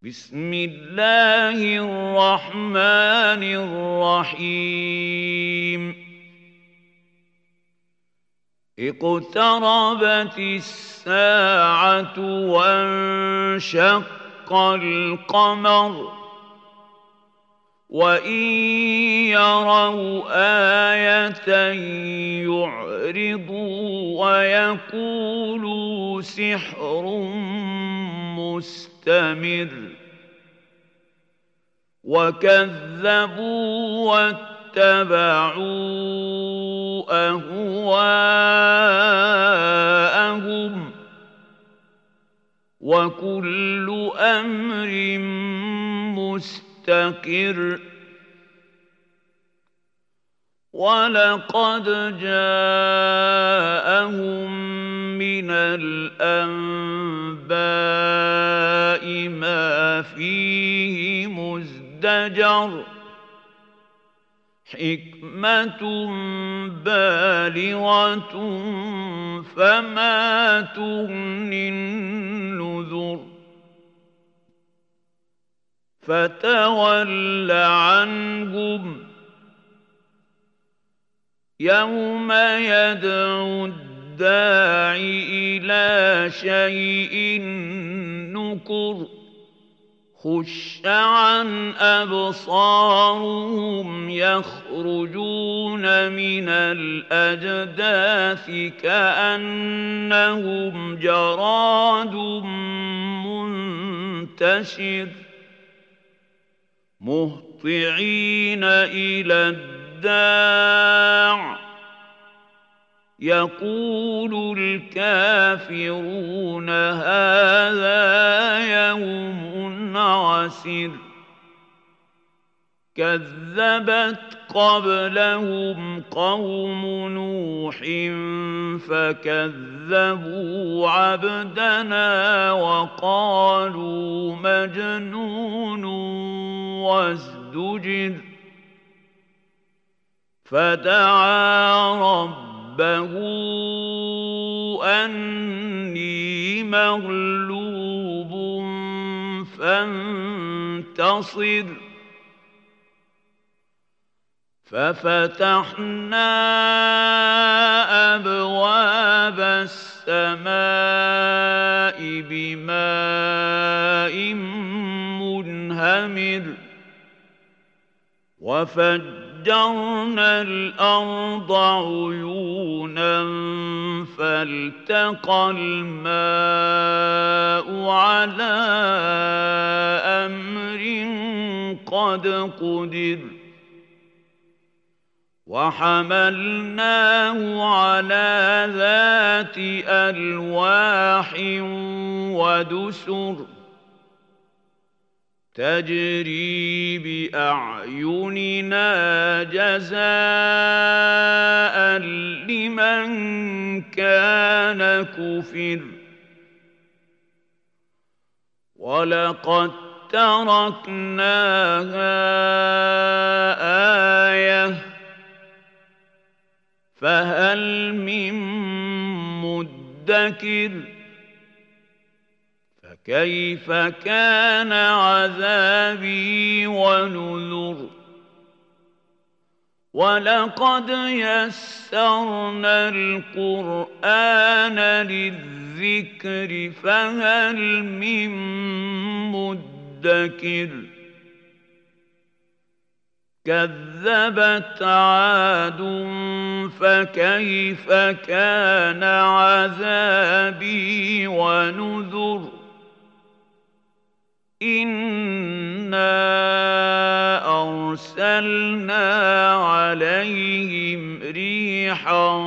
بسم الله الرحمن الرحيم اقتربت الساعة وانشق القمر وإن يروا آية يعرضوا ويقولوا سحر مستمر وكذبوا واتبعوا أهواءهم وكل أمر مستقر ولقد جاءهم من الأنباء ما فيه مزدجر حكمة بالغة فما تغني النذر فتول عنهم يوم يدعو الداع إلى شيء نكر خش عن أبصارهم يخرجون من الأجداث كأنهم جراد منتشر مهطعين إلى الداع يقول الكافرون هذا يوم عسر كذبت قبلهم قوم نوح فكذبوا عبدنا وقالوا مجنون وازدجر فدعا ربه أني مغلوب فانتصر ففتحنا أبواب السماء بماء منهمر وفجرنا الأرض عيونا فالتقى الماء على أمر قد قدر وحملناه على ذات ألواح ودسر تجري بأعيننا جزاء لمن كان كفر ولقد تركناها آية فهل من مدكر فكيف كان عذابي ونذر ولقد يسرنا القرآن للذكر فهل من مدكر كذبت عاد فكيف كان عذابي ونذر إنا أرسلنا عليهم ريحا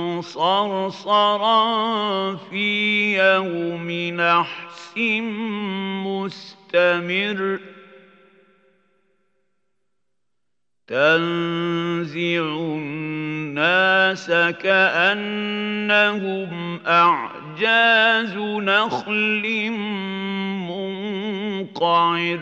صرصرا في يوم نحس مستمر تنزع الناس كأنهم أعجاز نخل منقعر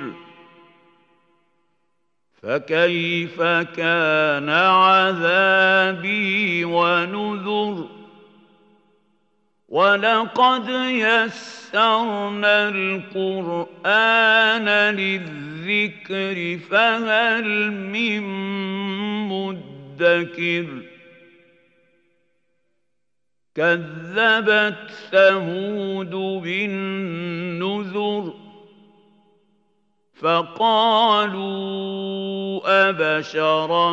فكيف كان عذابي ونذر وَلَقَدْ يَسَّرْنَا الْقُرْآنَ لِلذِّكْرِ فَهَلْ مِن مُّدَّكِرٍ كَذَّبَتْ ثَمُودُ بِالنُّذُرِ فَقَالُوا أَبَشَرًا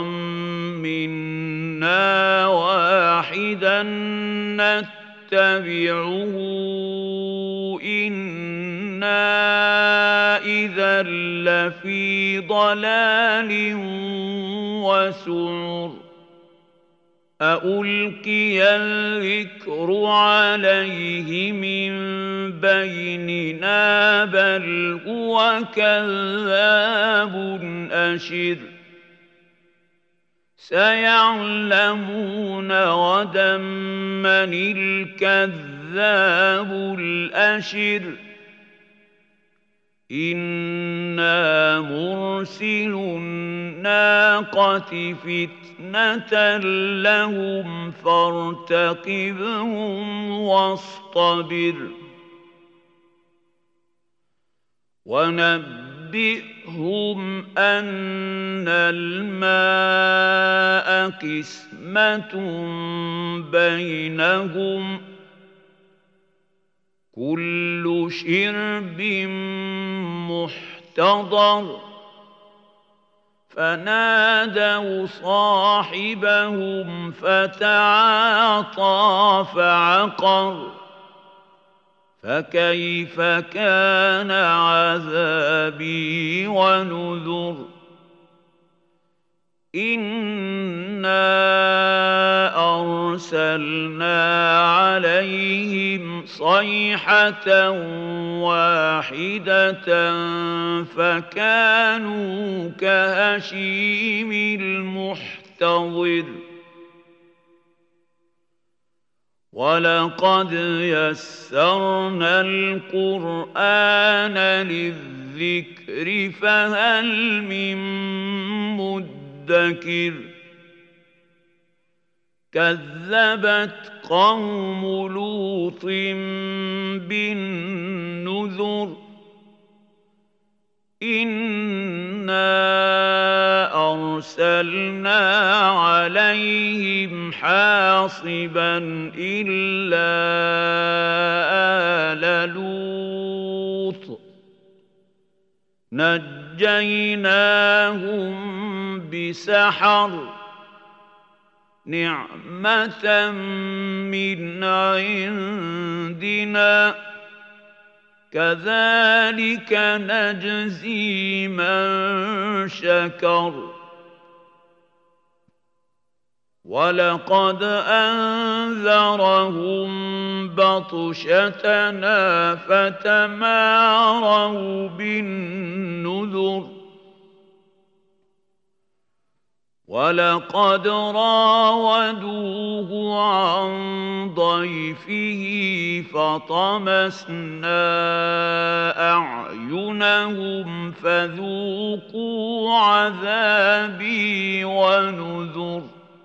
مِّنَّا وَاحِدًا نَّتَّبِعُهُ إِنَّا إِذًا لَّفِي ضَلَالٍ وَسُعُرٍ أَأُلْقِيَ الذِّكْرُ عَلَيْهِ مِن بَيْنِنَا بَلْ هُوَ كَذَّابٌ أَشِرٌ سَيَعْلَمُونَ غَدًا مَّنِ الْكَذَّابُ الْأَشِرُ إِنَّا مُرْسِلُو النَّاقَةِ فِتْنَةً لَّهُمْ فَارْتَقِبْهُمْ وَاصْطَبِرْ وَنَبِّئْهُمْ أَنَّ الْمَاءَ قِسْمَةٌ بَيْنَهُمْ ۖ كُلُّ شِرْبٍ مُّحْتَضَرٌ فَنَادَوْا صَاحِبَهُمْ فَتَعَاطَىٰ فَعَقَرَ فَكَيْفَ كَانَ عَذَابِي وَنُذُرِ إِنَّا أَرْسَلْنَا عَلَيْهِمْ صَيْحَةً وَاحِدَةً فَكَانُوا كَهَشِيمِ الْمُحْتَظِرِ وَلَقَدْ يَسَّرْنَا الْقُرْآنَ لِلذِّكْرِ فَهَلْ مِن مُّدَّكِرٍ كَذَّبَتْ قَوْمُ لُوطٍ بِالنُّذُرِ إِنَّا أَرْسَلْنَا عَلَيْهِمْ حَاصِبًا إِلَّا آلَ لُوطٍ نَجَّيْنَاهُم بِسَحَرٍ نِعْمَةً مِّنْ عِندِنَا كَذَلِكَ نَجْزِي مَن شَكَرَ وَلَقَدْ أَنذَرَهُم بَطْشَتَنَا فَتَمَارَوْا بِالنُّذُرِ وَلَقَدْ رَاوَدُوهُ عَن ضَيْفِهِ فَطَمَسْنَا أَعْيُنَهُمْ فَذُوقُوا عَذَابِي وَنُذُرِ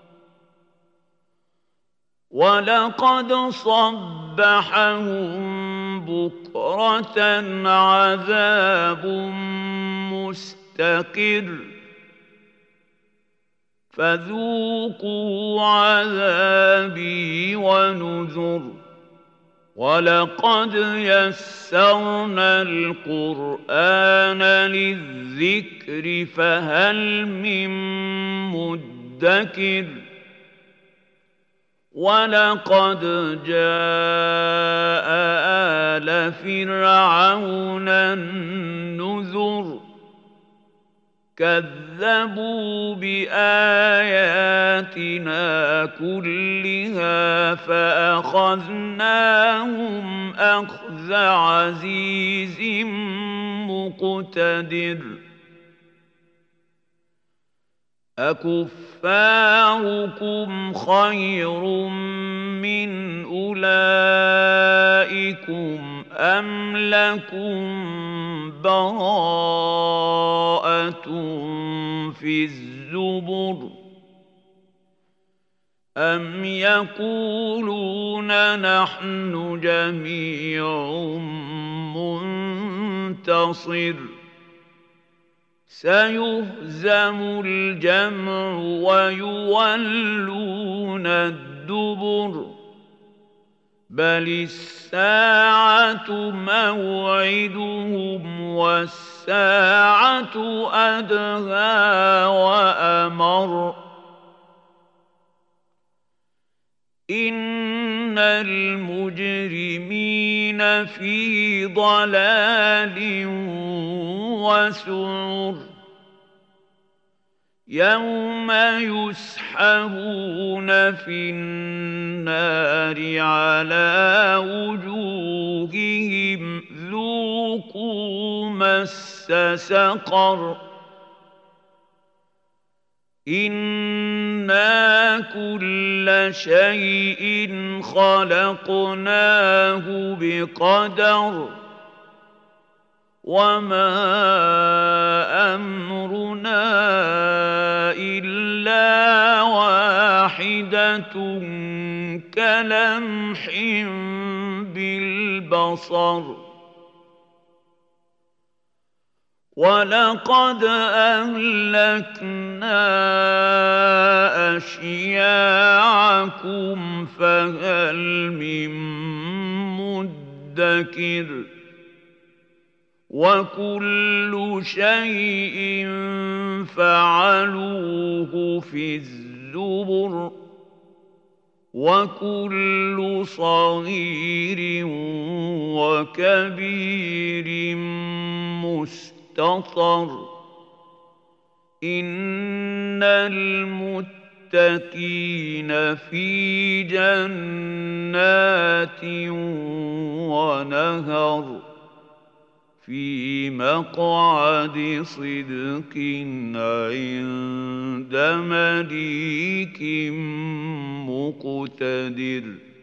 وَلَقَدْ صَبَّحَهُم بُكْرَةً عَذَابٌ مُّسْتَقِرٌّ فَذُوقُوا عَذَابِي وَنُذُرِ وَلَقَدْ يَسَّرْنَا الْقُرْآنَ لِلذِّكْرِ فَهَلْ مِن مُّدَّكِرٍ وَلَقَدْ جَاءَ آلَ فِرْعَوْنَ النُّذُرُ كَذَّبُوا بِآيَاتِنَا كُلِّهَا فَأَخَذْنَاهُمْ أَخْذَ عَزِيزٍ مُّقْتَدِرٍ أَكُفَّارُكُمْ خَيْرٌ مِّنْ أُولَٰئِكُمْ أَمْ لَكُمْ بَرَاءَةٌ فِي الزُّبُرِ أم يقولون نحن جميع منتصر سيهزم الجمع ويولون الدبر بل الساعة موعدهم والساعة أدهى وأمر إن المجرمين في ضلال وسعر يوم يسحبون في النار على وجوههم ذوقوا مس سقر إنا كل شيء خلقناه بقدر وما أمرنا إلا واحدة كلمح بالبصر ولقد أهلكنا أشياعكم فهل من مدكر وكل شيء فعلوه في الزبر وكل صغير وكبير مستطر إن المتقين في جنات ونهر في مقعد صدق عند مليك مقتدر